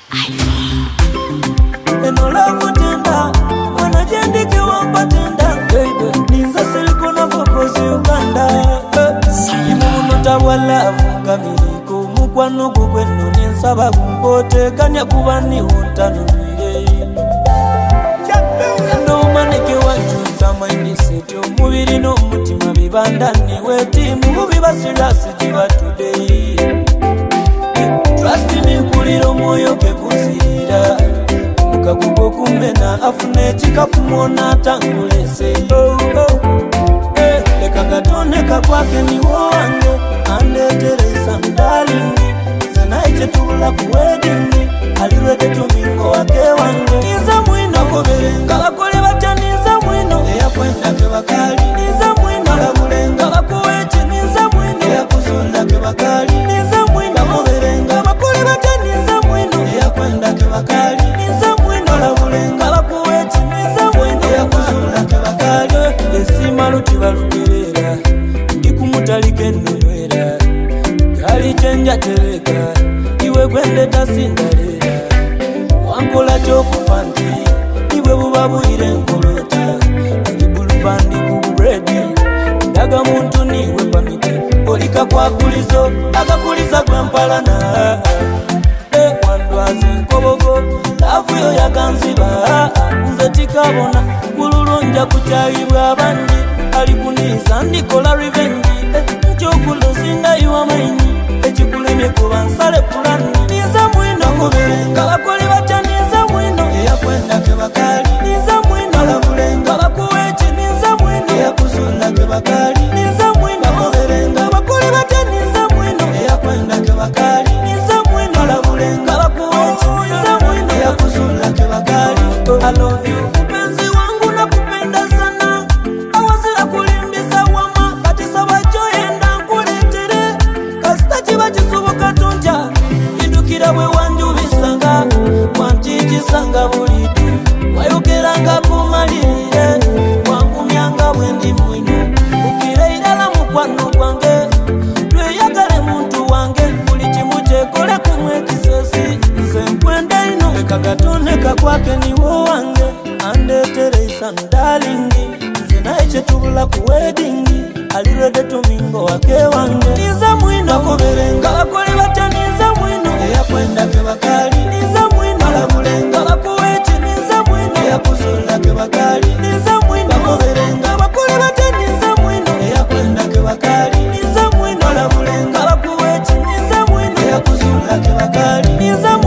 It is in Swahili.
Enola kutenda wanajendike wampatenda ninza silikona fokozi Uganda imuno tawala fungamiliku mukwano gugwenu ninsaba kumpote kanya kubani untanumire ndo maneke wanjusa mindset omubiri n'omutima bibandani wetimu bibasirasi jiba today trust me mpuliro moyo kekusirira mukagugo kumena afune chikapu mwona tangulese leka gatoneka kwake ni wange andeteresa mdalingi zanaiche tula kuwedingi aliwede tumingo wake wange niza mwino koberenga wakole bacha niza mwino eya kwenda ke bakali niza mwino labulenga wakuwechi niza mwino eya kusunda ke bakali niza mwino koberenga wakole bacha niza mwino eya kwenda ke bakali niza mwino labulenga wakuwechi niza mwino eya kusunda ke bakali esima lutibalukerera ndikumutalike nnunwera gali chenja tereka iwe gwende tasindalera wankola chokufanti iwe bubabuire nkolota ibulupandi kubredi ndaga muntu niwe pamiti olika kwakulizo akakuliza gwempalana wandwazi nkobogo lavuyo yakanziba nze tikabona kululunja kuchayibwa abandi alikuniza ndikola revenge nchokulozinda iwa maini echikulemye kuba nsale pulani niza mwino kuberenga bakole bacha niza mwino eya kwenda ke bakali niza mwino labulenga bakuwechi niza mwino eya kusunda ke bakali niza mwino kuberenga bakole bacha niza mwino eya kwenda ke bakali niza mwino labulenga bakuwechi niza mwino eya kusunda ke bakali I love you mpenzi wangu nakupenda sana awazira kulimbisa wama kati sabajoyenda nkuletere kasitachi bachisoboka tonja indukira bwe wanjubisanga wanjijisanga bulidu wayogeranga kumalire wangumyanga bwendi mwino ukire irala mukwano gwange lweyagale muntu wange buli kimu kyekole kumwe kisosi nze nkwenda ino leka gatoneka kwake niwo wange andeteresa mdalingi nze naye kyetubula ku weddingi alirede tumingo wake wange niza mwino kuberenga bakole batya niza mwino eya kwenda ke bakali niza mwino labulenga bakuwechi niza mwino eya kusula ke bakali niza mwino kuberenga bakole batya niza mwino eya kwenda ke bakali niza mwino labulenga bakuwechi niza mwino eya kusula ke bakali niza